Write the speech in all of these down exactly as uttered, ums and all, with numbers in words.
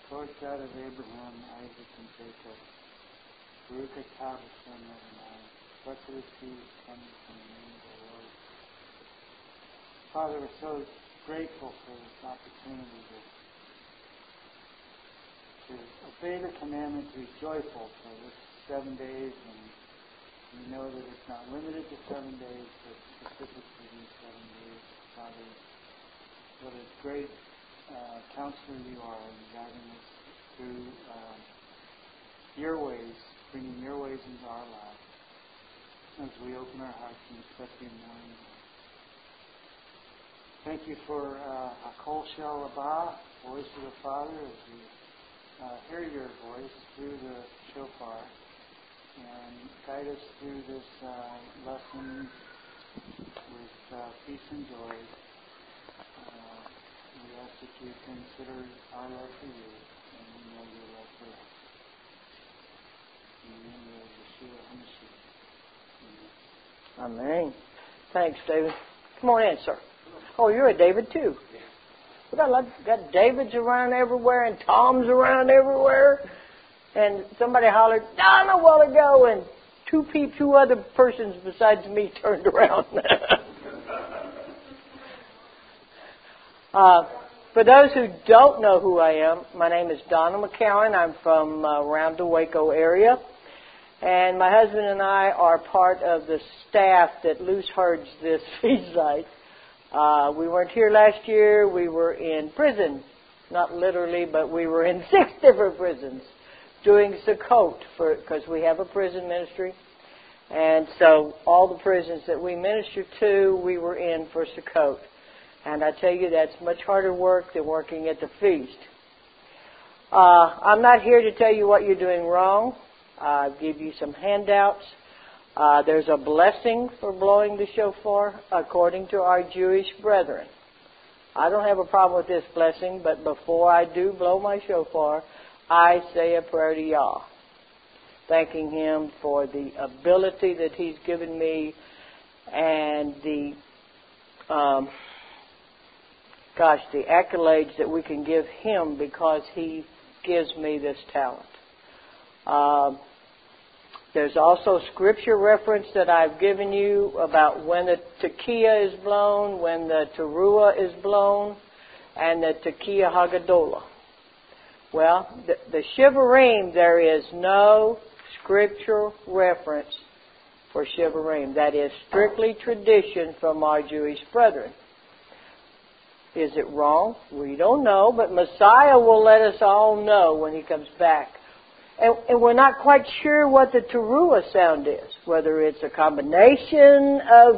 Lord God of Abraham, Isaac, and Jacob, Baruch atah Hashem Adonai, blessed is he who comes in the name of the Lord. Father, we're so grateful for this opportunity to, to obey the commandment to be joyful for this seven days, and we know that it's not limited to seven days, but specific to these seven days. Father, what a great uh, counselor you are in guiding us through uh, your ways, bringing your ways into our lives as we open our hearts and especially in the morning. Thank you for uh, Hakol Shel Abba, voice of the Father, as we uh, hear your voice through the shofar, and guide us through this uh, lesson with uh, peace and joy. Uh, we ask that you consider our love for you, and we know your love for us. In the name of Yeshua HaMashiach. Amen. Amen. Thanks, David. Come on in, sir. Oh, you're a David too. We got, got Davids around everywhere and Toms around everywhere. And somebody hollered, Don, a while ago, and two people, two other persons besides me turned around. uh, for those who don't know who I am, my name is Donna McCowan. I'm from uh, around the Waco area. And my husband and I are part of the staff that loose herds this feed site. Uh, we weren't here last year. We were in prison. Not literally, but we were in six different prisons doing Sukkot because we have a prison ministry. And so all the prisons that we minister to, we were in for Sukkot. And I tell you, that's much harder work than working at the feast. Uh, I'm not here to tell you what you're doing wrong. I'll give you some handouts. Uh, there's a blessing for blowing the shofar according to our Jewish brethren. I don't have a problem with this blessing, but before I do blow my shofar, I say a prayer to Yah, thanking Him for the ability that He's given me and the, um, gosh, the accolades that we can give Him because He gives me this talent. Uh, There's also scripture reference that I've given you about when the tekiah is blown, when the teruah is blown, and the tekiah hagadolah. Well, the, the shivarim, there is no scripture reference for shivarim. That is strictly tradition from our Jewish brethren. Is it wrong? We don't know, but Messiah will let us all know when He comes back. And, and we're not quite sure what the teruah sound is, whether it's a combination of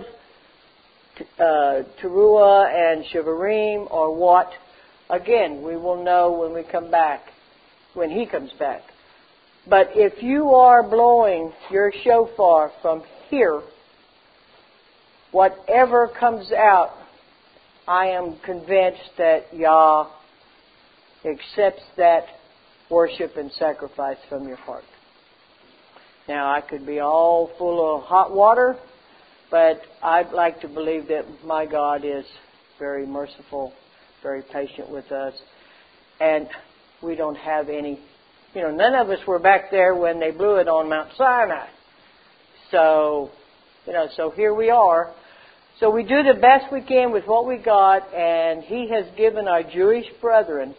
uh, teruah and shivarim or what. Again, we will know when we come back, when He comes back. But if you are blowing your shofar from here, whatever comes out, I am convinced that Yah accepts that worship and sacrifice from your heart. Now, I could be all full of hot water, but I'd like to believe that my God is very merciful, very patient with us, and we don't have any, you know, none of us were back there when they blew it on Mount Sinai. So, you know, so here we are. So we do the best we can with what we got, and He has given our Jewish brethren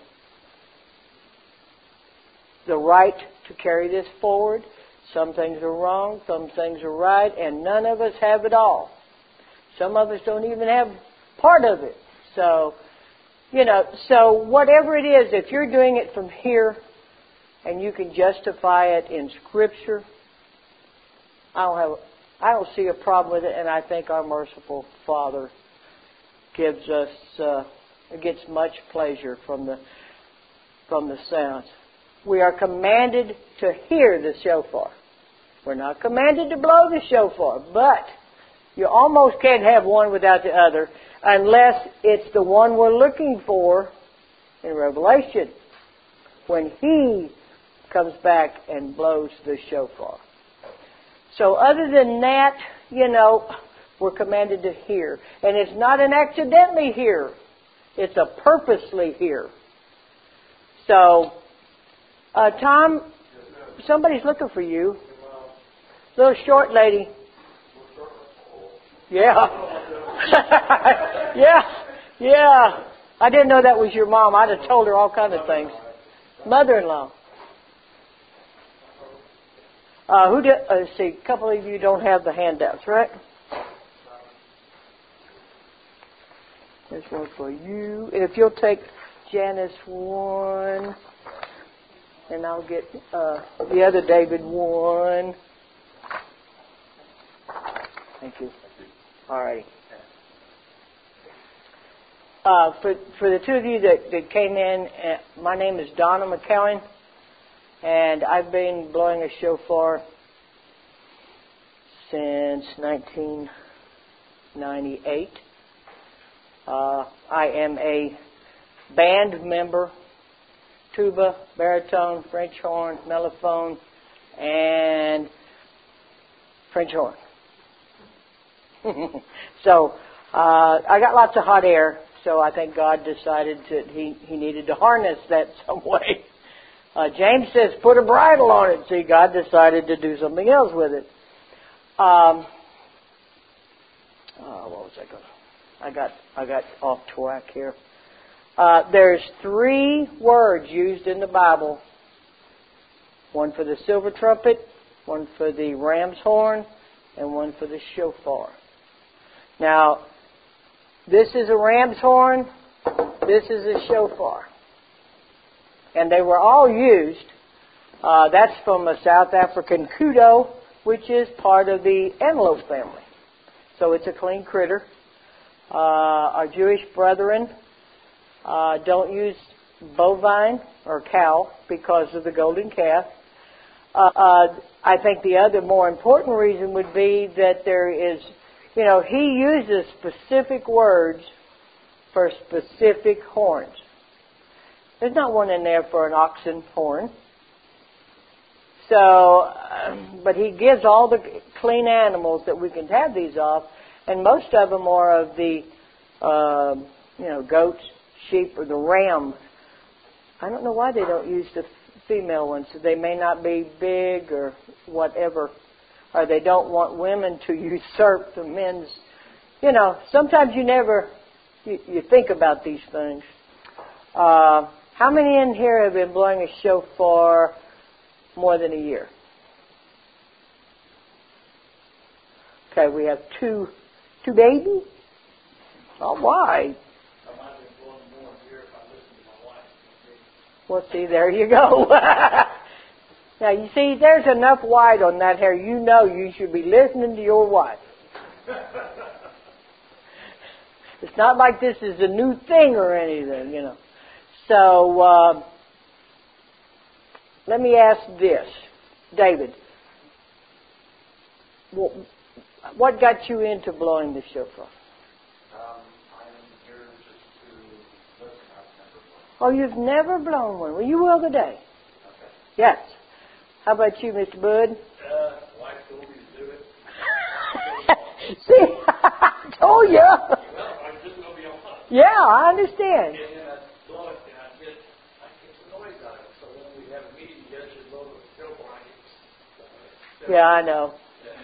the right to carry this forward. Some things are wrong, some things are right, and none of us have it all. Some of us don't even have part of it. So, you know, so whatever it is, if you're doing it from here and you can justify it in Scripture, I don't have, I don't see a problem with it, and I think our merciful Father gives us, uh, gets much pleasure from the from the sounds. We are commanded to hear the shofar. We're not commanded to blow the shofar, but you almost can't have one without the other unless it's the one we're looking for in Revelation when He comes back and blows the shofar. So other than that, you know, we're commanded to hear. And it's not an accidentally hear. It's a purposely hear. So Uh, Tom, somebody's looking for you. Little short lady. Yeah. yeah. Yeah. I didn't know that was your mom. I'd have told her all kinds of things. Mother-in-law. Uh, who did, uh, let's see, a couple of you don't have the handouts, right? There's one for you. And if you'll take Janice one, and I'll get uh, the other David one. Thank you. All right. Uh, for for the two of you that, that came in, uh, my name is Donna McCowan, and I've been blowing a shofar since nineteen ninety-eight. Uh, I am a band member, tuba, baritone, French horn, mellophone, and French horn. so uh, I got lots of hot air, so I think God decided that he, he needed to harness that some way. Uh, James says, put a bridle on it. See, God decided to do something else with it. Um, oh, what was I going to... I got I got off track here. Uh, there's three words used in the Bible. One for the silver trumpet, one for the ram's horn, and one for the shofar. Now, this is a ram's horn, this is a shofar. And they were all used. Uh, that's from a South African kudu, which is part of the antelope family. So it's a clean critter. Uh, our Jewish brethren uh, don't use bovine or cow because of the golden calf. Uh, uh, I think the other more important reason would be that there is, you know, he uses specific words for specific horns. There's not one in there for an oxen horn. So, um, but he gives all the clean animals that we can have these off. And most of them are of the, uh, you know, goats, sheep, or the ram. I don't know why they don't use the female ones. They may not be big or whatever. Or they don't want women to usurp the men's. You know, sometimes you never, you, you think about these things. Uh, how many in here have been blowing a shofar more than a year? Okay, we have two. Two babies? All right. Well, see, there you go. Now, you see, there's enough white on that hair. You know you should be listening to your wife. It's not like this is a new thing or anything, you know. So, uh, let me ask this. David, well, what got you into blowing the shofar? Um, I'm here just to listen. I've never blown. Oh, you've never blown one. Well, you will today. Okay. Yes. How about you, Mister Bud? Uh, wife told me to do it. See, I told you. Well, I'm just going to be honest. Yeah, I understand. And then I blow it, and I get, I get the noise out of it. So when we have a meeting, you guys should blow the shofar. I get, Yeah, I know.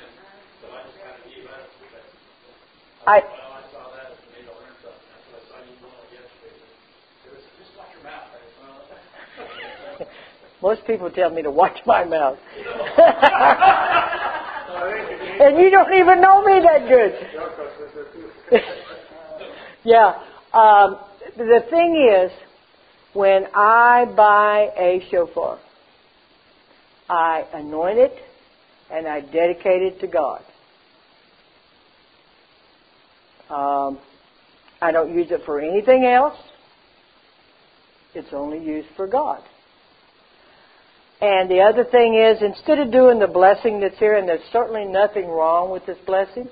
I, I, well, I saw that and made a learn something. That's what I saw you doing it yesterday. It was just watch your mouth. I said, well, most people tell me to watch my mouth. And you don't even know me that good. Yeah. Um, the thing is, when I buy a shofar, I anoint it and I dedicate it to God. Um, I don't use it for anything else. It's only used for God. And the other thing is, instead of doing the blessing that's here, and there's certainly nothing wrong with this blessing,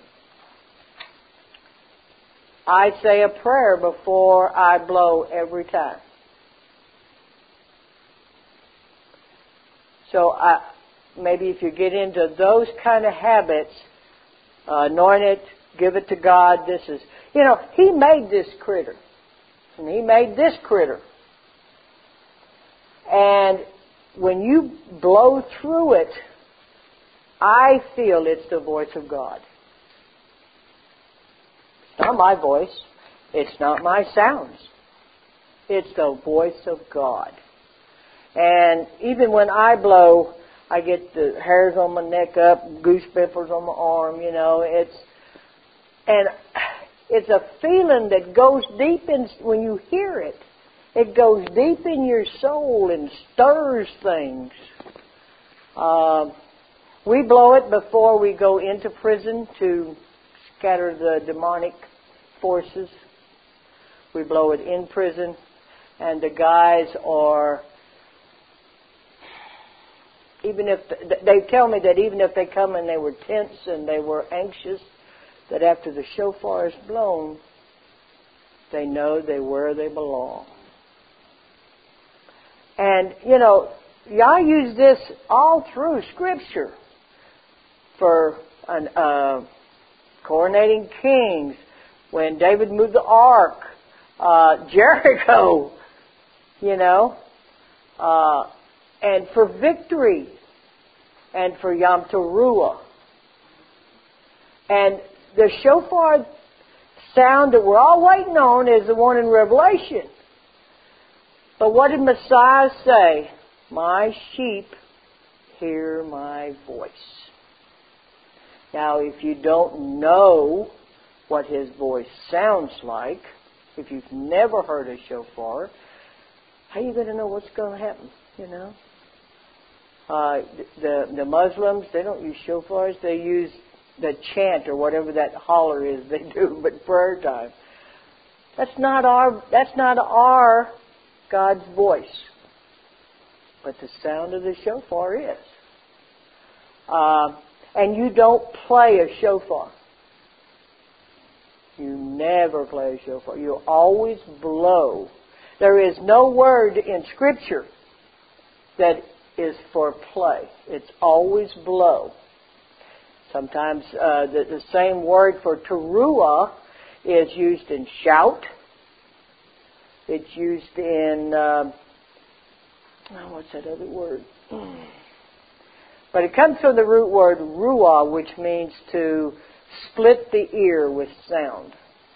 I say a prayer before I blow every time. So I, maybe if you get into those kind of habits, uh, anoint it, give it to God. This is, you know, He made this critter. And He made this critter. And when you blow through it, I feel it's the voice of God. It's not my voice. It's not my sounds. It's the voice of God. And even when I blow, I get the hairs on my neck up, goose pimples on my arm, you know. It's and it's a feeling that goes deep in when you hear it. It goes deep in your soul and stirs things. Uh, we blow it before we go into prison to scatter the demonic forces. We blow it in prison, and the guys are, even if, they tell me that even if they come and they were tense and they were anxious, that after the shofar is blown, they know they're where they belong. And, you know, Yah used this all through Scripture for an, uh, coronating kings, when David moved the ark, uh, Jericho, you know, uh, and for victory, and for Yom Teruah. And the shofar sound that we're all waiting on is the one in Revelation. But what did Messiah say? My sheep hear my voice. Now, if you don't know what his voice sounds like, if you've never heard a shofar, how are you going to know what's going to happen, you know? Uh, the, the Muslims, they don't use shofars. They use the chant or whatever that holler is they do, but prayer time. That's not our, that's not our God's voice. But the sound of the shofar is. Uh, and you don't play a shofar. You never play a shofar. You always blow. There is no word in Scripture that is for play. It's always blow. Sometimes uh, the, the same word for teruah is used in shout. It's used in, uh, oh, what's that other word? But it comes from the root word ruah, which means to split the ear with sound.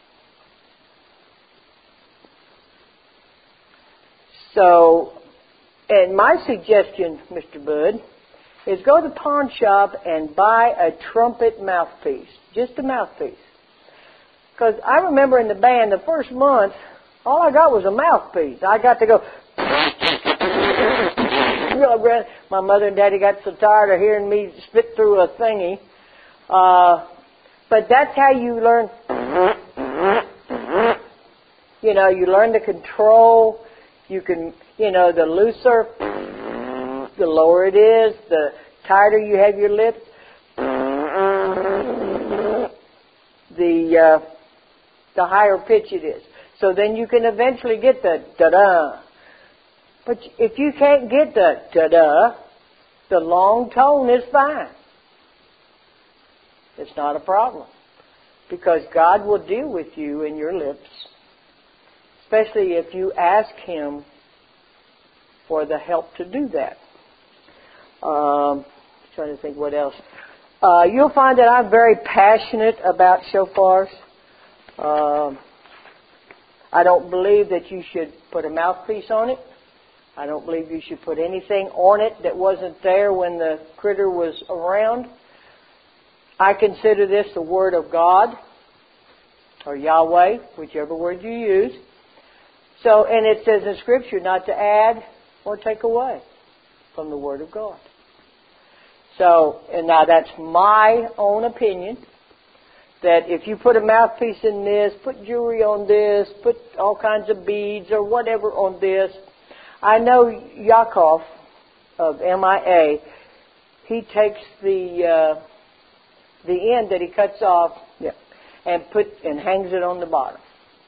So, and my suggestion, Mister Bud, is go to the pawn shop and buy a trumpet mouthpiece. Just a mouthpiece. Because I remember in the band, the first month, all I got was a mouthpiece. I got to go... My mother and Daddy got so tired of hearing me spit through a thingy. Uh, but that's how you learn... You know, you learn to control. You can, you know, the looser, the lower it is, the tighter you have your lips, the uh, the higher pitch it is. So then you can eventually get the da-da. But if you can't get the da-da, the long tone is fine. It's not a problem. Because God will deal with you in your lips. Especially if you ask Him for the help to do that. Um, trying to think what else. Uh, you'll find that I'm very passionate about shofars. Um, I don't believe that you should put a mouthpiece on it. I don't believe you should put anything on it that wasn't there when the critter was around. I consider this the Word of God, or Yahweh, whichever word you use. So, and it says in Scripture not to add or take away from the Word of God. So, and now that's my own opinion, that if you put a mouthpiece in this, put jewelry on this, put all kinds of beads or whatever on this. I know Yaakov of M I A, he takes the uh, the end that he cuts off yeah, and put and hangs it on the bottom.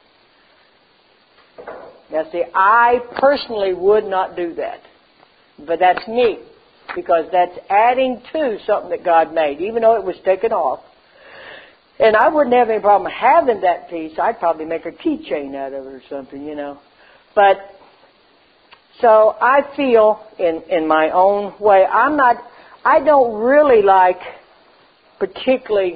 Now see, I personally would not do that. But that's me. Because that's adding to something that God made, even though it was taken off. And I wouldn't have any problem having that piece. I'd probably make a keychain out of it or something, you know. But So I feel in, in my own way, I'm not, I don't really like particularly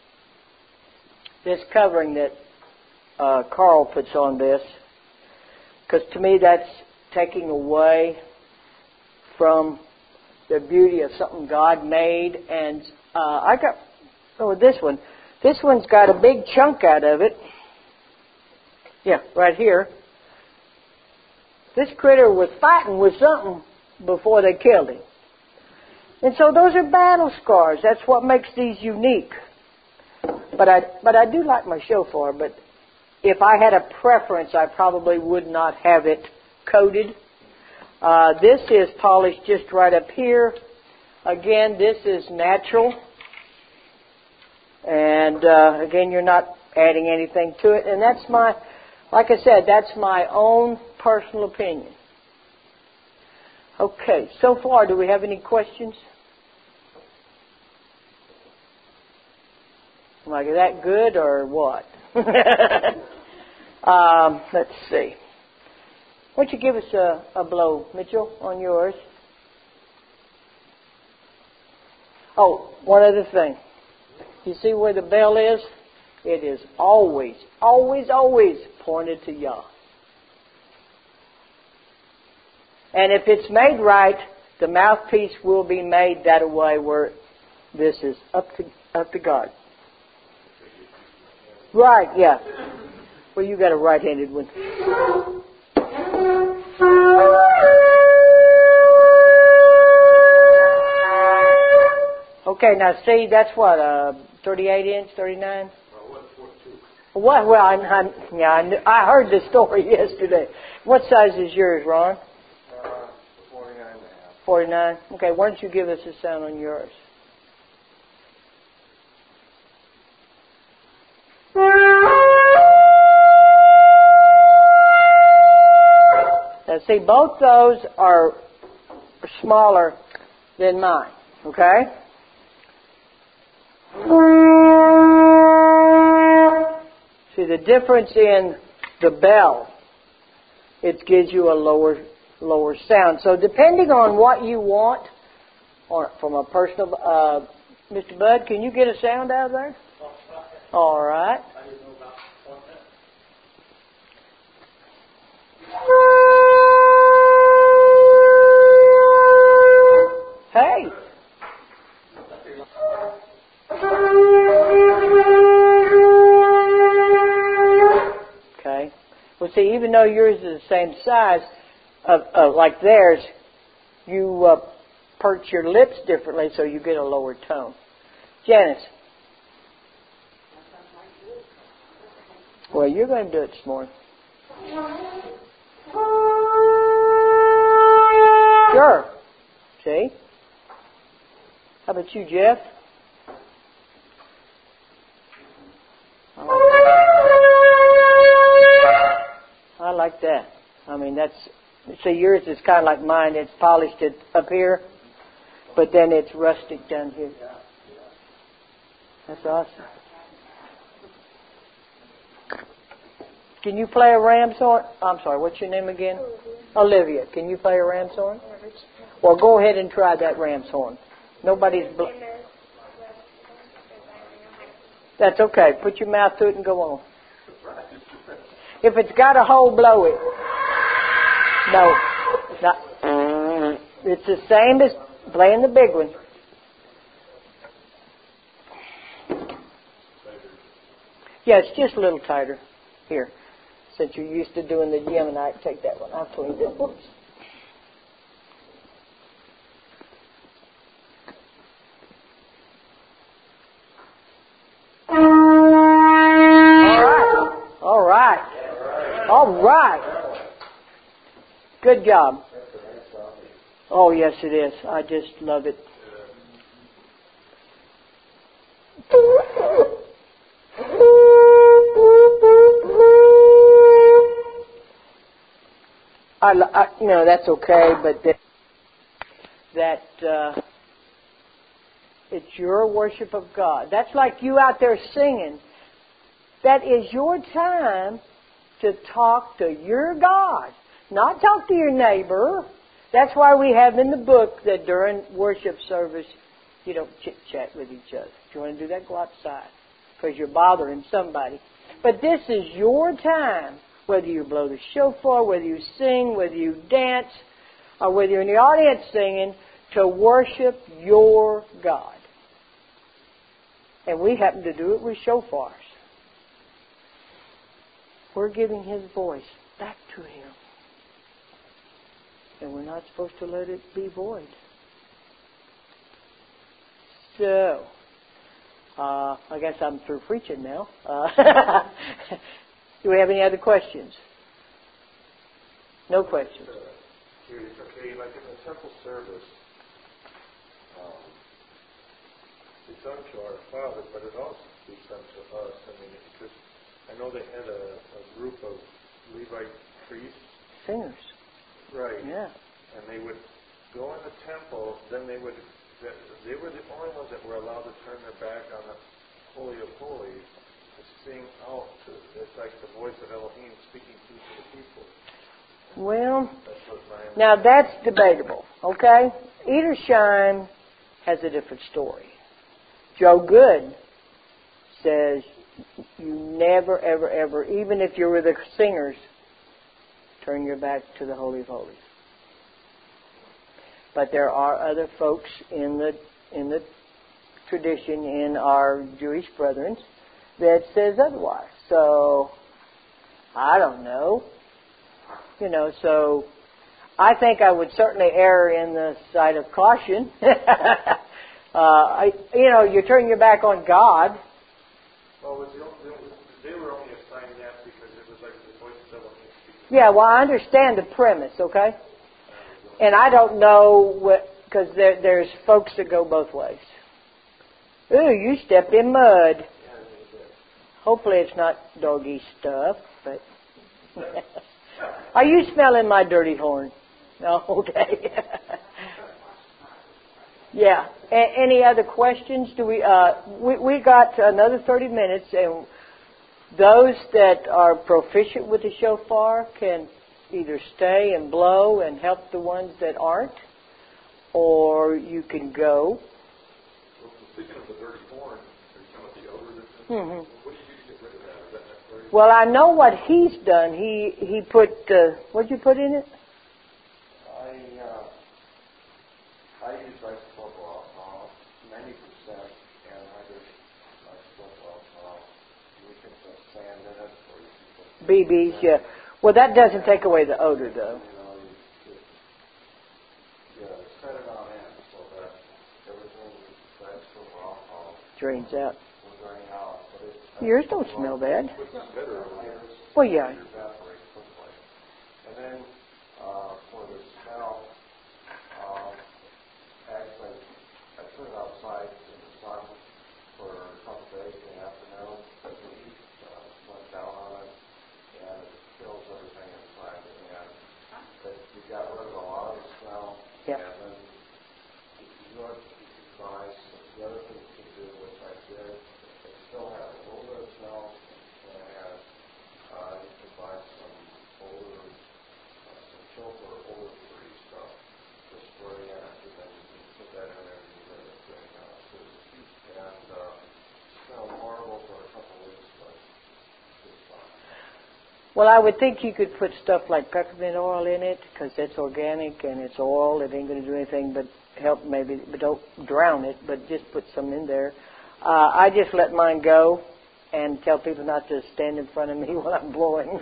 this covering that uh, Carl puts on this, because to me that's taking away from the beauty of something God made. And uh, I got, oh, this one. This one's got a big chunk out of it. Yeah, right here. This critter was fighting with something before they killed him. And so those are battle scars. That's what makes these unique. But I, but I do like my shofar, but if I had a preference, I probably would not have it coated. Uh, this is polished just right up here. Again, this is natural. And uh, again, you're not adding anything to it. And that's my, like I said, that's my own personal opinion. Okay, so far, do we have any questions? Like, is that good or what? um, let's see. Why don't you give us a, a blow, Mitchell, on yours? Oh, one other thing. You see where the bell is? It is always, always, always pointed to Yah. And if it's made right, the mouthpiece will be made that way where this is up to up to God. Right, yeah. Well, you got a right-handed one. Okay, now see, that's what, uh, thirty-eight inch, thirty-nine? What? Well, I, I, yeah, I, knew, I heard the story yesterday. What size is yours, Ron? Uh, forty-nine and a half. forty-nine? Okay, why don't you give us a sound on yours? Now, see, both those are smaller than mine, okay? See, the difference in the bell, it gives you a lower lower sound. So depending on what you want, or from a personal, uh, Mister Bud, can you get a sound out of there? All right. Hey. Okay. Well, see, even though yours is the same size of, uh, like theirs, you uh, perch your lips differently, so you get a lower tone. Janice. Well, you're going to do it this morning. Sure. See? How about you, Jeff? I like that. I mean, that's, see, yours is kind of like mine. It's polished it up here, but then it's rustic down here. That's awesome. Can you play a ram's horn? I'm sorry, what's your name again? Olivia. Can you play a ram's horn? Well, go ahead and try that ram's horn. Nobody's... Bl- That's okay. Put your mouth to it and go on. If it's got a hole, blow it. No. Not. It's the same as playing the big one. Yeah, it's just a little tighter. Here. Since you're used to doing the Yemenite, take that one. I'll clean it. Whoops. All right. All right. Good job. Oh, yes, it is. I just love it. I, I, you know, that's okay, but that, that uh, it's your worship of God. That's like you out there singing. That is your time to talk to your God. Not talk to your neighbor. That's why we have in the book that during worship service, you don't chit-chat with each other. If you want to do that, go outside, because you're bothering somebody. But this is your time, whether you blow the shofar, whether you sing, whether you dance, or whether you're in the audience singing, to worship your God. And we happen to do it with shofars. We're giving His voice back to Him. And we're not supposed to let it be void. So, uh, I guess I'm through preaching now. Uh, do we have any other questions? No questions. Uh, curious, okay, like in the temple service, um, it's unto our Father, but it also speaks unto us. I mean, because I know they had a, a group of Levite priests. Singers. Right. Yeah. And they would go in the temple, then they would, they were the only ones that were allowed to turn their back on the Holy of Holies to sing out to, it's like the voice of Elohim speaking to the people. Well, That's what my now that's debatable, okay? Edersheim has a different story. Joe Good says you never, ever, ever, even if you're with the singers, turn your back to the Holy of Holies. But there are other folks in the in the tradition, in our Jewish brethren, that says otherwise. So, I don't know. You know, so I think I would certainly err in the side of caution. uh, I, you know, you turn your back on God. Well, was the only, they were only assigned that because it was like the voice of Elohim speaking. Yeah, well, I understand the premise, okay? And I don't know what, because there, there's folks that go both ways. Ooh, you stepped in mud. Hopefully it's not doggy stuff, but... Are you smelling my dirty horn? No? Okay. Yeah. A- any other questions? Do we, uh, we, we got another thirty minutes, and those that are proficient with the shofar can either stay and blow and help the ones that aren't, or you can go. Well, speaking of the dirty horn, are you talking about the odor that's in Mm-hmm. What do you do to get rid of that? Is that necessary? Well, I know what he's done. He he put, uh, what did you put in it? I, uh, I use isopropyl alcohol, ninety percent, and I use isopropyl alcohol. You can put sand in it, or you can put... B Bs, yeah. Well, that doesn't take away the odor, though. You know, you just, yeah, set it on in so that everything that isopropyl alcohol Drains out. will drain out. But it's... Yours don't smell bad. It's better. Well, yeah. Evaporate quickly. And then, uh, for the smell, um, actually, I put it outside in the sun for a couple days in the afternoon. The heat uh, went down on it, and it kills everything inside. And but you got rid of a lot of the smell. Yep. And then you know, you can try some the other things you can do, which I did. It still has a little bit of smell, and uh, you can buy some older, uh, some shofar odor-free stuff to spray in, and then you can put that in there and you let it drain out. So and uh, smell horrible for a couple of weeks, but it's fine. Well, I would think you could put stuff like peppermint oil in it, because it's organic and it's oil. It ain't going to do anything but help maybe, but don't drown it, but just put some in there. Uh, I just let mine go and tell people not to stand in front of me while I'm blowing.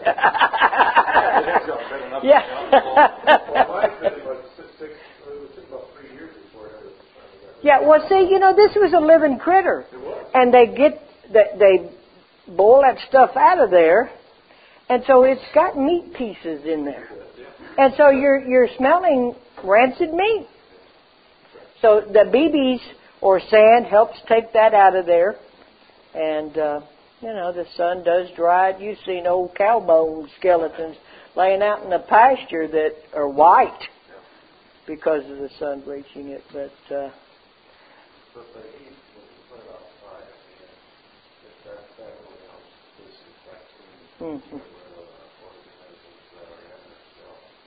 Yeah. Well, mine took about six, six, it took about three years before it ever started. Yeah, well, see, you know, this was a living critter. It was. And they get, they, they boil that stuff out of there, and so it's got meat pieces in there. And so you're you're smelling rancid meat. So the B Bs or sand helps take that out of there. And, uh, you know, the sun does dry it. You've seen old cow bone skeletons laying out in the pasture that are white because of the sun reaching it. But, uh, But the heat, when you put it outside, I mean, it, that, that really helps disinfect and mm-hmm. get rid of the organisms that are in it. So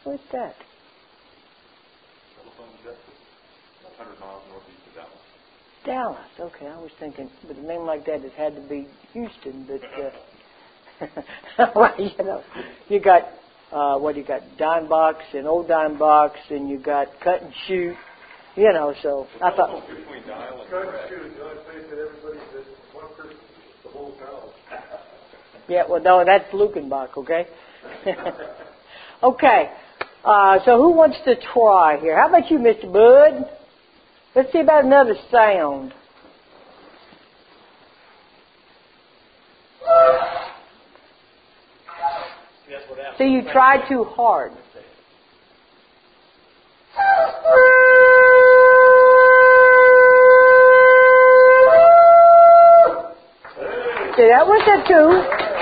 Where's that? Telephone Justice, one hundred miles northeast of Dallas. Dallas. Okay, I was thinking, with a name like that, it had to be Houston, but uh, well, you know, you got uh, what you got, dime box and old dime box, and you got cut and shoot, you know. So the I thought between dial and Cut and shoot, the only place that everybody says one person, the whole town. yeah, well, no, that's Lukenbach, okay? Okay, uh, so who wants to try here? How about you, Mister Bud? Let's see about another sound. So you tried too hard. See, that was a two.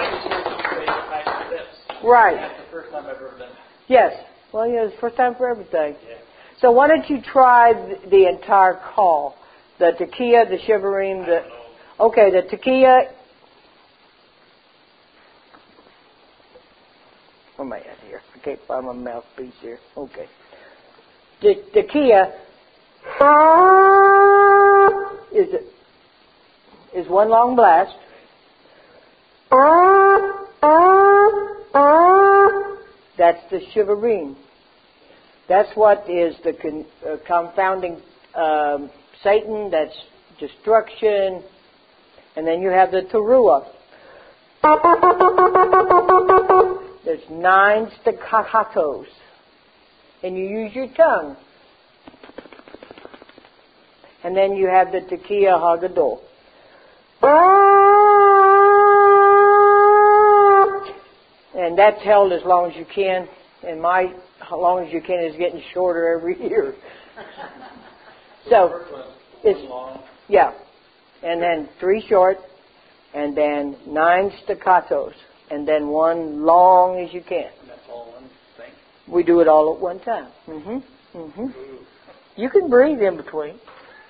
Right. That's the first time I've ever done it. Yes. Well, yeah, it's the first time for everything. Yeah. So why don't you try the, the entire call? The tekiah, the shivarim, the... Okay, the tekiah... Where am I at here? I can't find my mouthpiece here. Okay. The tekiah is, is one long blast. That's the shivarim. That's what is the con, uh, confounding um, Satan. That's destruction. And then you have the teruah. There's nine staccatos. And you use your tongue. And then you have the tekiah hagadol. And that's held as long as you can. And my how long as you can is getting shorter every year. So it's yeah. And then three short, and then nine staccatos, and then one long as you can. That's all one thing. We do it all at one time. Mhm. Mhm. You can breathe in between.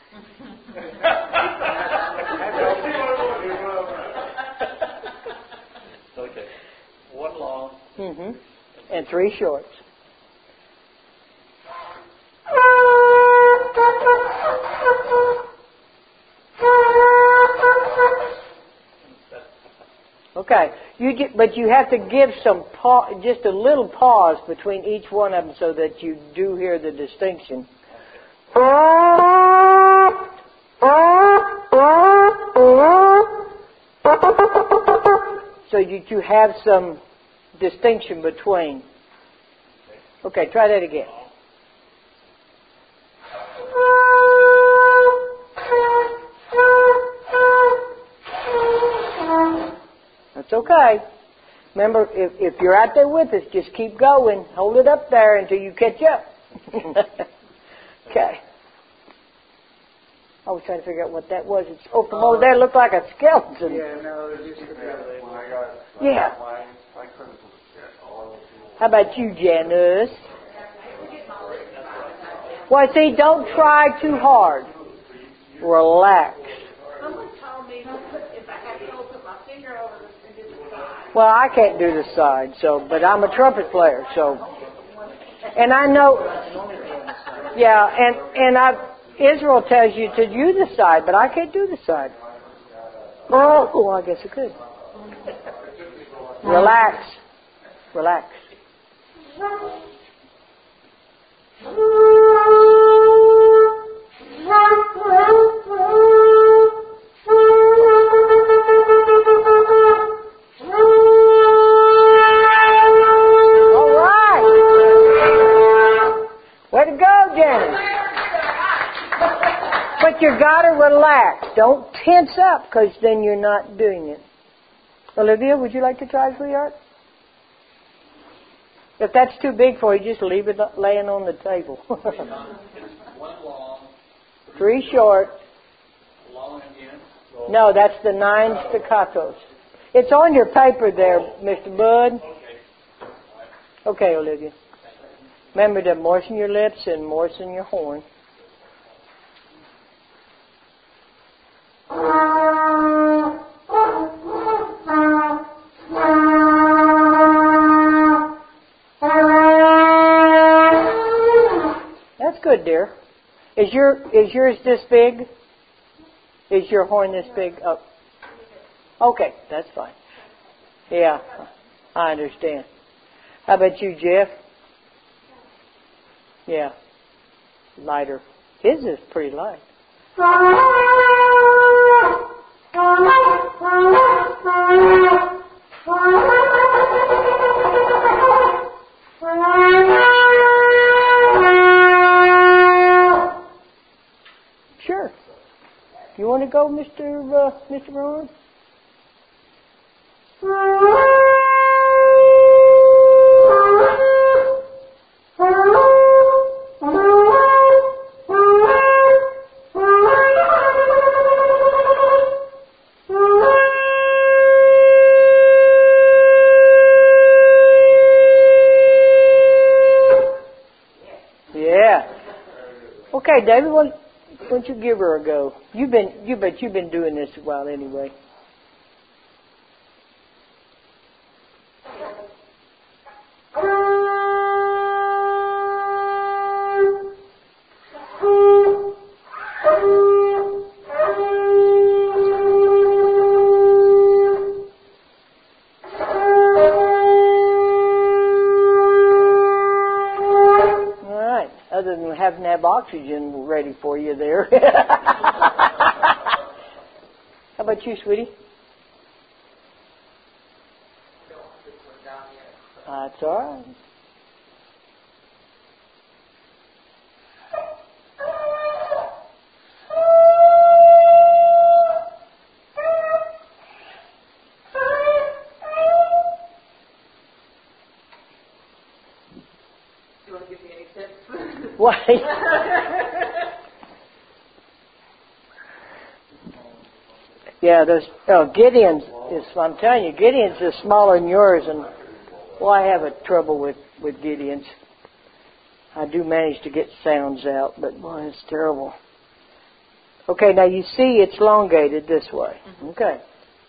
Okay. One long. Mhm. And three shorts. Okay, you get, but you have to give some pa- just a little pause between each one of them so that you do hear the distinction. So you you have some distinction between. Okay, try that again. That's okay. Remember, if, if you're out there with us, just keep going. Hold it up there until you catch up. Okay. I was trying to figure out what that was. It's, oh, from over there, it looked like a skeleton. Yeah, no, there used to be. When I got, Yeah. I, I couldn't get all of How about you, Janice? Well, see, don't try too hard. Relax. Someone told me to put, if I had to put my finger over the, and do the side. Well, I can't do the side, so, but I'm a trumpet player, so. And I know, yeah, and, and I, Israel tells you to do the side, but I can't do the side. Oh, oh I guess I could. Relax. Relax. All right. Way to go, Janice. But you gotta relax. Don't tense up, because then you're not doing it. Olivia, would you like to try, sweetheart? If that's too big for you, just leave it laying on the table. One long. Three short. Long again. So No, that's the nine staccatos. It's on your paper there, Mister Bud. okay. Okay, Olivia. Remember to moisten your lips and moisten your horn. good, dear. Is your is yours this big? Is your horn this big? Oh. Okay, that's fine. Yeah, I understand. How about you, Jeff? Yeah, lighter. His is pretty light. Sure. You want to go, Mister Uh, Mister Ron? Yeah. Okay, David, why don't you give her a go? You've been, you bet you've been doing this a while anyway. Other than having to have oxygen ready for you there. How about you, sweetie? That's all right. Do you want to give me any tips? Why? Yeah, those oh, Gideon's is. I'm telling you, Gideon's is smaller than yours, and well, I have a trouble with with Gideon's. I do manage to get sounds out, but boy, it's terrible. Okay, now you see it's elongated this way. Okay.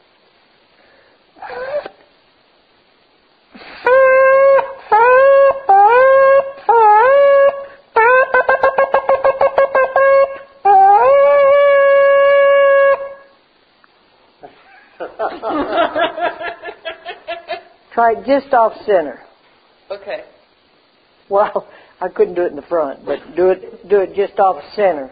Try it just off center. Okay. Well, I couldn't do it in the front, but do it do it just off center.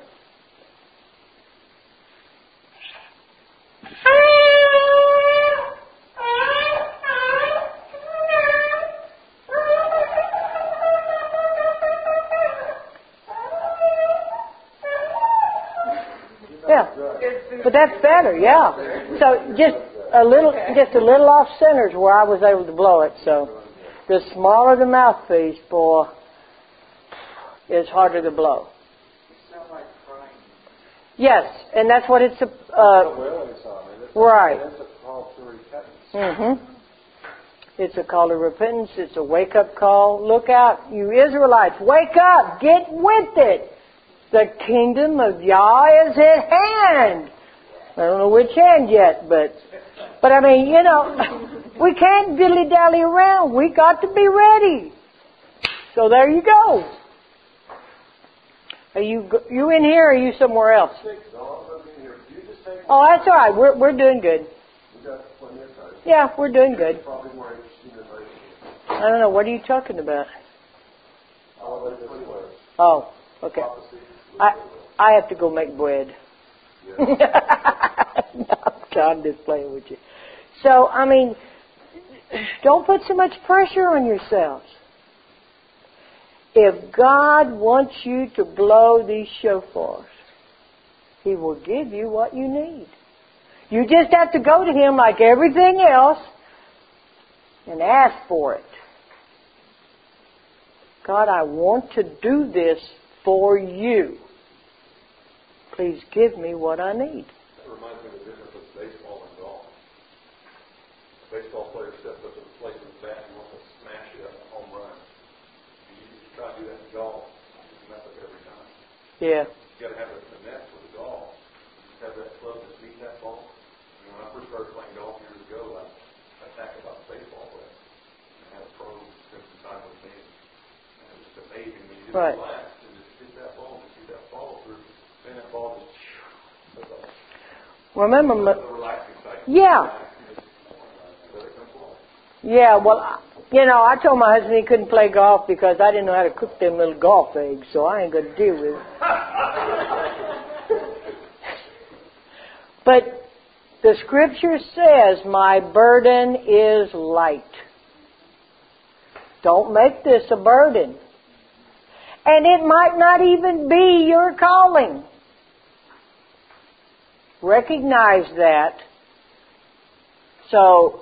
Yeah, but that's better. Yeah. So just a little, just a little off center is where I was able to blow it. So the smaller the mouthpiece, boy, it's harder to blow. Yes, and that's what it's. Uh, right. Mm-hmm. It's a call to repentance. It's a wake-up call. Look out, you Israelites! Wake up! Get with it. The kingdom of Yah is at hand. I don't know which hand yet, but, but I mean, you know, we can't dilly-dally around. We got to be ready. So there you go. Are you you in here or are you somewhere else? Oh, that's all right. We're we're doing good. Yeah, we're doing good. I don't know. What are you talking about? Oh, okay. I I have to go make bread. No, I'm just playing with you. So, I mean, don't put so much pressure on yourselves. If God wants you to blow these shofars, He will give you what you need. You just have to go to Him like everything else and ask for it. God, I want to do this for you. Please give me what I need. That reminds me of the difference of baseball and golf. A baseball player steps up to the plate with the bat and wants to smash it up a home run. And you, you try to do that in golf, you mess up every time. Yeah. You got to have a finesse with the golf. You have that club to beat that ball. You know, when I first started playing golf years ago, I attacked about baseball with it. I had a pro spend some time with me. And it was just amazing when you just Right. relax and just hit that ball. Remember, The relaxing side. yeah. Yeah, well, I- you know, I told my husband he couldn't play golf because I didn't know how to cook them little golf eggs, so I ain't going to deal with it. But the scripture says, my burden is light. Don't make this a burden. And it might not even be your calling. Recognize that. So,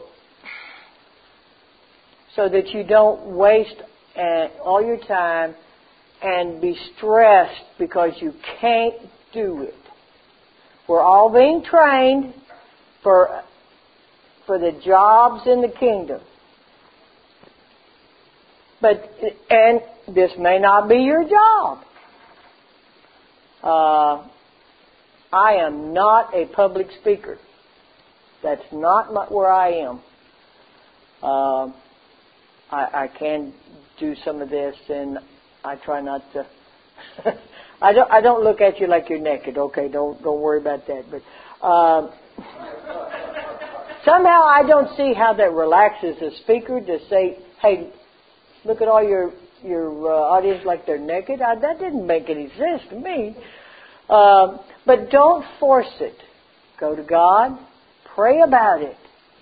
so that you don't waste uh, all your time and be stressed because you can't do it. We're all being trained for, for the jobs in the kingdom. But, and this may not be your job. Uh, I am not a public speaker. That's not my, where I am. Uh, I, I can do some of this, and I try not to. I don't. I don't look at you like you're naked. Okay, don't don't worry about that. But um, somehow I don't see how that relaxes a speaker to say, "Hey, look at all your your uh, audience like they're naked." I, that didn't make any sense to me. Um, but don't force it. Go to God. Pray about it.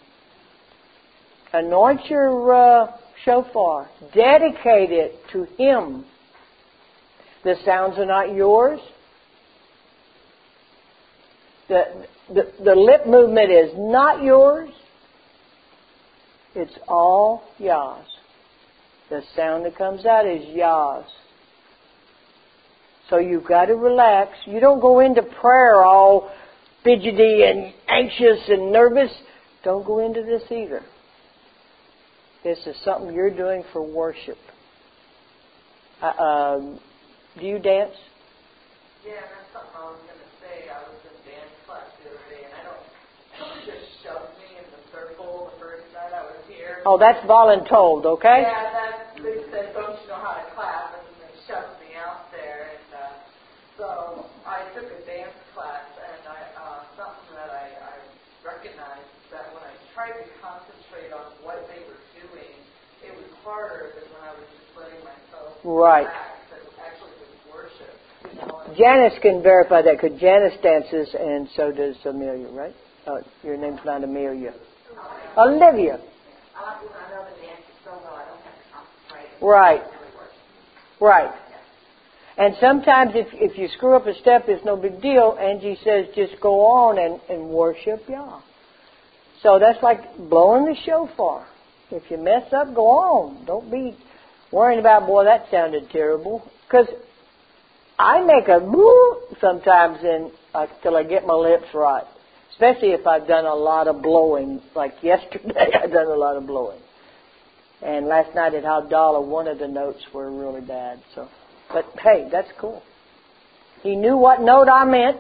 Anoint your uh, shofar. Dedicate it to Him. The sounds are not yours. The, the, the lip movement is not yours. It's all Yah's. The sound that comes out is Yah's. So you've got to relax. You don't go into prayer all fidgety and anxious and nervous. Don't go into this either. This is something you're doing for worship. Uh, um, do you dance? Yeah, that's something I was going to say. I was in dance class the other day, and I don't, somebody just shoved me in the circle the first night I was here. Oh, that's voluntold, okay? Yeah, that's, they said, don't you know how to clap? And they shoved me out there. And uh, so I took a dance class, and I, uh, something that I, I recognized that when I tried to concentrate on what they were doing, it was harder than when I was just letting myself Right. relax. Janice can verify that because Janice dances and so does Amelia, right? Uh, your name's not Amelia. Olivia. Right. Right. And sometimes if if you screw up a step, it's no big deal. Angie says just go on and, and worship Yah. So that's like blowing the shofar. If you mess up, go on. Don't be worrying about, boy, that sounded terrible. Because I make a boo sometimes in, uh, till I get my lips right. Especially if I've done a lot of blowing. Like yesterday, I've done a lot of blowing. And last night at Havdalah, one of the notes were really bad. So, but hey, that's cool. He knew what note I meant.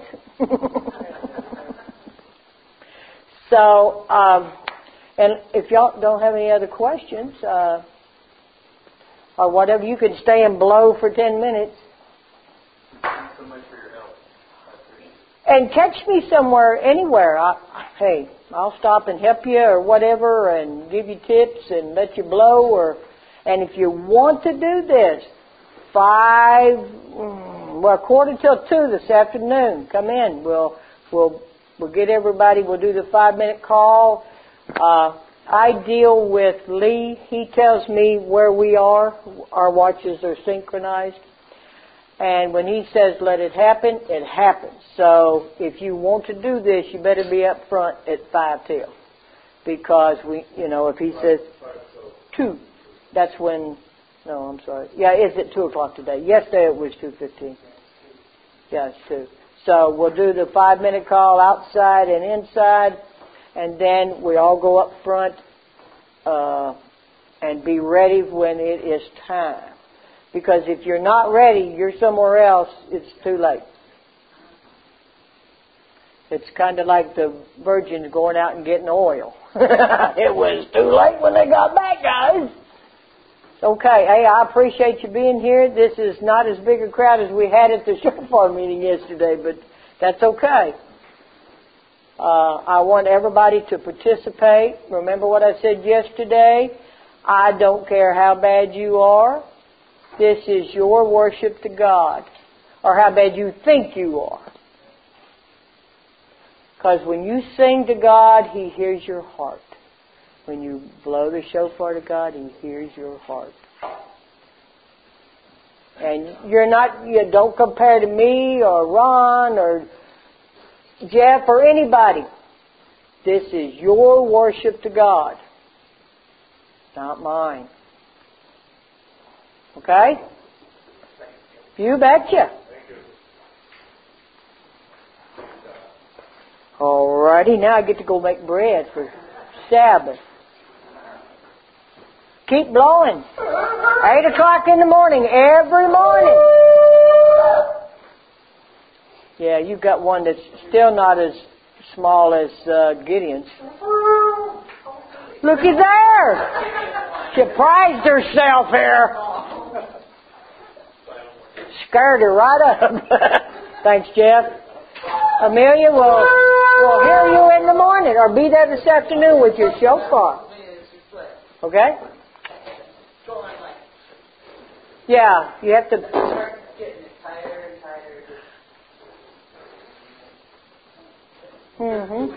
So, um, and if y'all don't have any other questions, uh, or whatever, you can stay and blow for ten minutes. Thanks so much for your help. I appreciate it. And catch me somewhere, anywhere. I, hey, I'll stop and help you or whatever and give you tips and let you blow. Or, and if you want to do this, five, well, quarter till two this afternoon, come in. We'll, we'll, we'll get everybody. We'll do the five-minute call. Uh, I deal with Lee. He tells me where we are. Our watches are synchronized. And when he says let it happen, it happens. So if you want to do this, you better be up front at five till. Because we, you know, if he says two, that's when, no, I'm sorry. Yeah, it's at two o'clock today. Yesterday it was two fifteen. Yeah, it's two. So we'll do the five-minute call outside and inside. And then we all go up front uh, and be ready when it is time. Because if you're not ready, you're somewhere else, it's too late. It's kind of like the virgins going out and getting oil. It was too late when they got back, guys. Okay, hey, I appreciate you being here. This is not as big a crowd as we had at the shofar meeting yesterday, but that's okay. Uh, I want everybody to participate. Remember what I said yesterday? I don't care how bad you are. This is your worship to God. Or how bad you think you are. Because when you sing to God, He hears your heart. When you blow the shofar to God, He hears your heart. And you're not, you don't compare to me or Ron or Jeff or anybody. This is your worship to God. Not mine. Okay? You betcha. Alrighty, now I get to go make bread for Sabbath. Keep blowing. Eight o'clock in the morning, every morning. Yeah, you've got one that's still not as small as uh, Gideon's. Looky there! She prized herself here. Scared her right up. Thanks, Jeff. Amelia will will hear you in the morning, or be there this afternoon with your shofar. Okay? Yeah, you have to. Mm-hmm.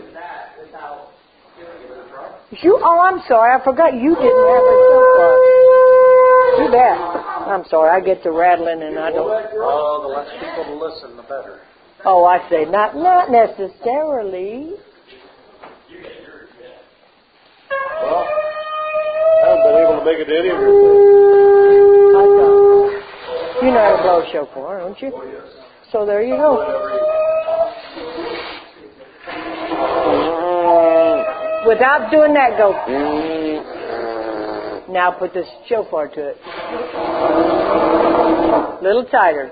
You, oh, I'm sorry. I forgot you didn't have a shofar. You bet. I'm sorry. I get to rattling and I don't. Oh, the less people to listen, the better. Oh, I say not not necessarily. Well, I haven't been able to make it to any of your I don't. You know how to blow a shofar, don't you? Oh, yes. So there you go. Without doing that, go. Now put the shofar to it. A little tighter.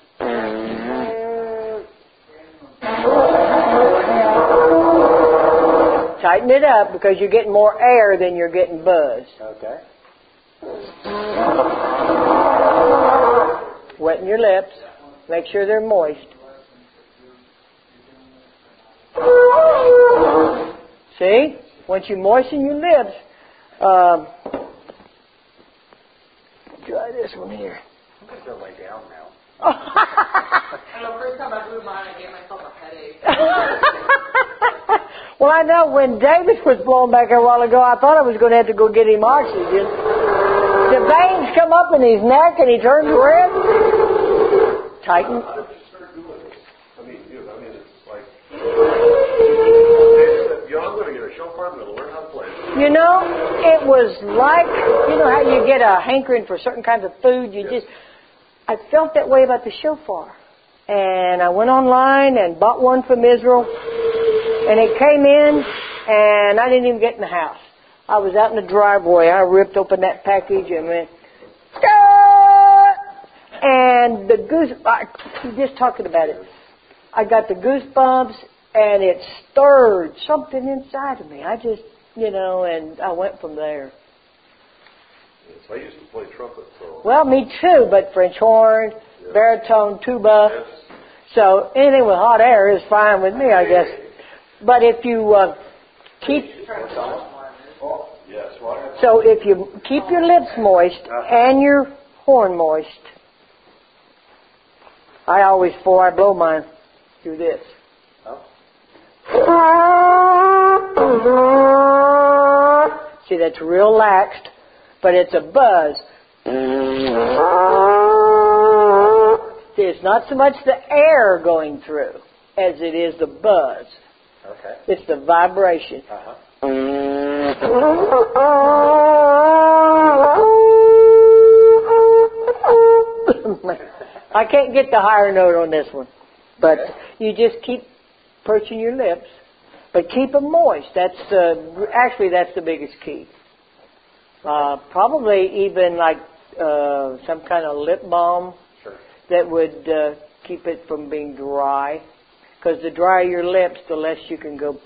Tighten it up because you're getting more air than you're getting buzz. Okay. Wetting your lips. Make sure they're moist. See? Once you moisten your lips, um, try this one here. I'm going to lay down now. I know, first time I blew mine, I gave myself a headache. Well, I know when David was blown back here a while ago, I thought I was going to have to go get him oxygen. The veins come up in his neck and he turns red. Tighten. I mean, you, I mean, it's like, you know, I'm going to get a shofar, I'm going to learn how to play it. You know, it was like, you know how you get a hankering for certain kinds of food? You just, I felt that way about the shofar. And I went online and bought one from Israel. And it came in, and I didn't even get in the house. I was out in the driveway. I ripped open that package and went, ah! And the goose, I, just talking about it, I got the goosebumps, and it stirred something inside of me. I just, you know, and I went from there. Yes, I used to play trumpet, so. Well, me too, but French horn, yes. Baritone, tuba. Yes. So anything with hot air is fine with me, I guess. But if you uh, keep, Oh, yes, well, so if you keep your lips moist and your horn moist, I always, before I blow mine, do this. See, that's real laxed, but it's a buzz. See, it's not so much the air going through as it is the buzz. Okay. It's the vibration. Uh-huh. I can't get the higher note on this one, but you just keep perching your lips, but keep them moist. That's uh, actually that's the biggest key. Uh, probably even like uh, some kind of lip balm Sure. that would uh, keep it from being dry. Because the drier your lips, the less you can go.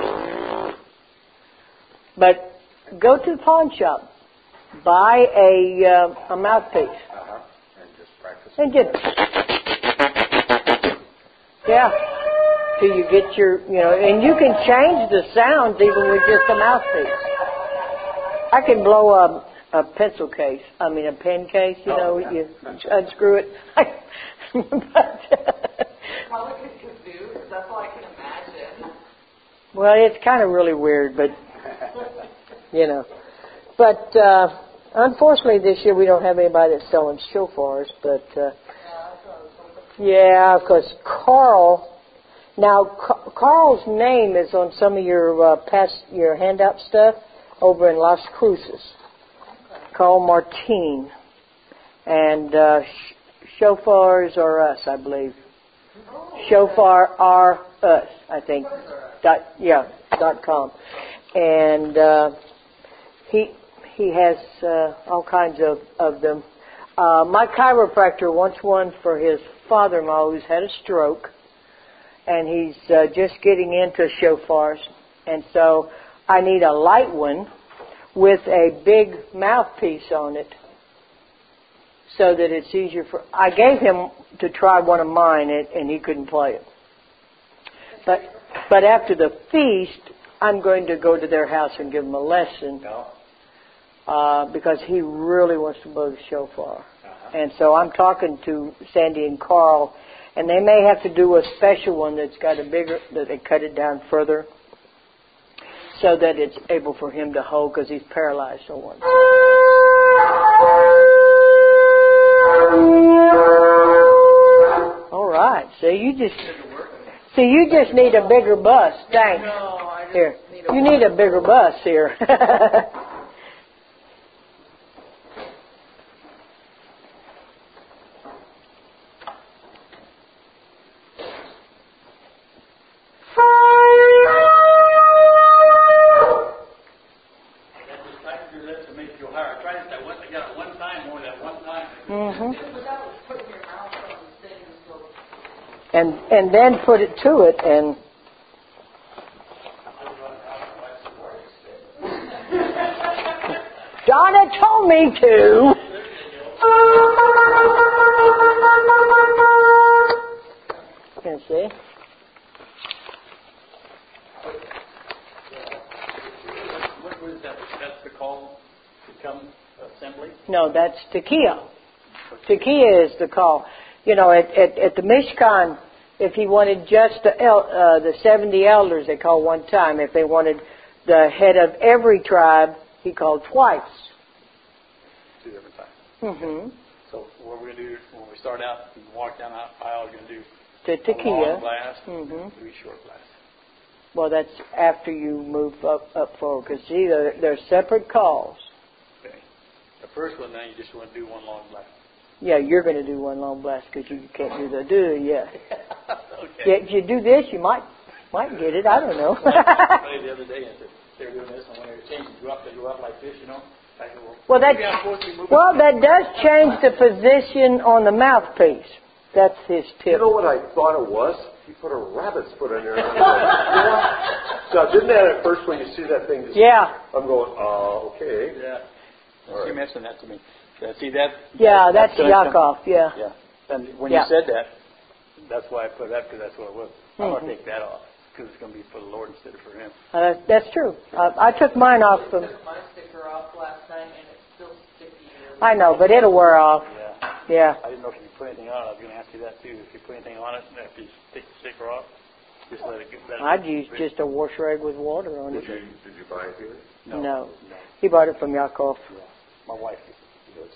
But go to the pawn shop, buy a uh, a mouthpiece, Uh-huh. And just practice. and just yeah. till you get your, you know, and you can change the sounds even with just a mouthpiece. I can blow a, a pencil case, I mean a pen case, you know, Oh, yeah. you unscrew it. but, Probably could kazoo, that's all I can imagine. well, it's kind of really weird, but, you know. But, uh, unfortunately this year we don't have anybody that's selling shofars, but, uh, yeah, because Carl, now Ca- Carl's name is on some of your uh, past, your handout stuff over in Las Cruces. Carl Martin. And uh, sh- shofars are us, I believe. Shofar are us, I think. Dot, yeah, dot com. And uh, he he has uh, all kinds of, of them. Uh, my chiropractor wants one for his father-in-law who's had a stroke, and he's uh, just getting into shofars. And so I need a light one with a big mouthpiece on it so that it's easier for... I gave him to try one of mine, and, and he couldn't play it. But but after the feast, I'm going to go to their house and give him a lesson uh, because he really wants to blow the shofar. And so I'm talking to Sandy and Carl, and they may have to do a special one that's got a bigger, that they cut it down further so that it's able for him to hold because he's paralyzed on one side. All right. So you just, see, you just need a bigger bus. Thanks. Here. You need a bigger bus here. And and then put it to it and Donna told me to. You see? What was that? That's the call to come assembly? No, that's Tekiah. Tekiah is the call. You know, at, at, at the Mishkan, if he wanted just the el, uh, the seventy elders, they called one time. If they wanted the head of every tribe, he called twice. Two different times. Mm-hmm. So what we're going to do when we start out and walk down the aisle, we're going to do To a Tekiah. long blast, Mm-hmm. three short blasts. Well, that's after you move up up forward, because see, they're, they're separate calls. Okay. The first one, now you just want to do one long blast. Yeah, you're going to do one long blast because you can't do the do yeah. Okay. Yeah, if you do this, you might might get it. I don't know. I played the other day, and said, they were doing this, and when they were changing, go up, they go up like this, you know. I said, well, Well, that maybe I'm supposed to be moving. well, that does change the position on the mouthpiece. That's his You tip. know what I thought it was? He put a rabbit's foot in there. And I'm going, so didn't that at first when you see that thing? Just, Yeah. I'm going, oh, okay. Yeah. All She right. mentioned that to me. Yeah, see that? Yeah, that's gonna come- Yakov. Yeah. Yeah. And when Yeah. you said that, that's why I put it up, because that's what it was. I'm Mhm. going to take that off, because it's going to be for the Lord instead of for him. Uh, that's true. Uh, I took mine off I from. took my sticker off last night and it's still sticky. I know, but it'll wear off. Yeah. Yeah. I didn't know if you put anything on it. I was going to ask you that, too. If you put anything on it, and if you take the sticker off, just let it get better. I'd use just a wash rag with water on Did it. you, did you buy it here? No. No. No. He bought it from Yakov. Yeah. My wife does.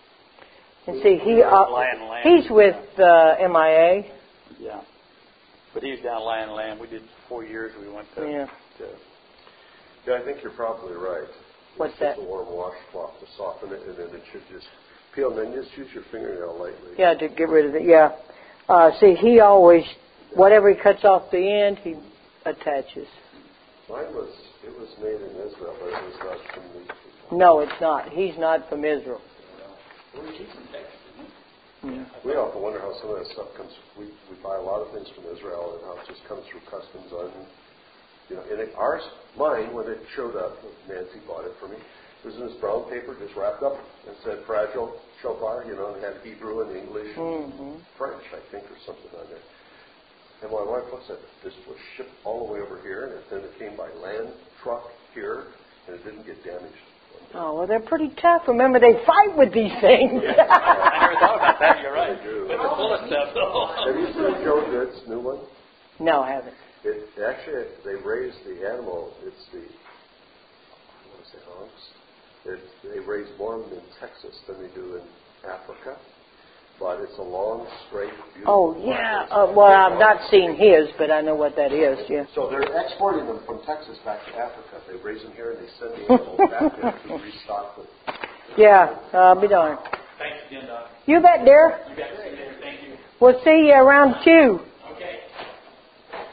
And see, he uh, Lion Land. he's with uh, M I A. Yeah. But he's down Lion Land. We did four years. We went to. Yeah. to Yeah, I think you're probably right. What's It's that? just a warm washcloth to soften it, and then it should just peel, and then just use your fingernail lightly. Yeah, to get rid of it. Yeah. Uh, see, he always, whatever he cuts off the end, he attaches. Mine was, it was made in Israel, but it was not from these people. No, it's not. He's not from Israel. well, he's in Texas, isn't he? Mm. We often wonder how some of that stuff comes. We, we buy a lot of things from Israel, and how it just comes through customs on, you know, and it, ours, mine, when it showed up, Nancy bought it for me. It was in this brown paper, just wrapped up, and said fragile shofar, you know, and had Hebrew and English and Mm-hmm. French, I think, or something on there. And my wife looked at it. This was shipped all the way over here, and then it came by land, truck here, and it didn't get damaged. Oh, well, they're pretty tough. Remember, they fight with these things. I never thought about that. You're right. They do. But they're full of stuff, though. Have you seen Joe Good's new one? No, I haven't. It actually, they raise the animal. It's the, I want to say hogs. It, they raise more of them in Texas than they do in Africa. But it's a long, straight, beautiful. Oh, yeah. Uh, well, I've not seen his, but I know what that is, yeah. So they're exporting them from Texas back to Africa. They raise them here and they send the animals back there to restock them. Yeah, I'll be darned. Thanks again, Doc. You bet, dear. You got to see you later. Thank you. We'll see you around two.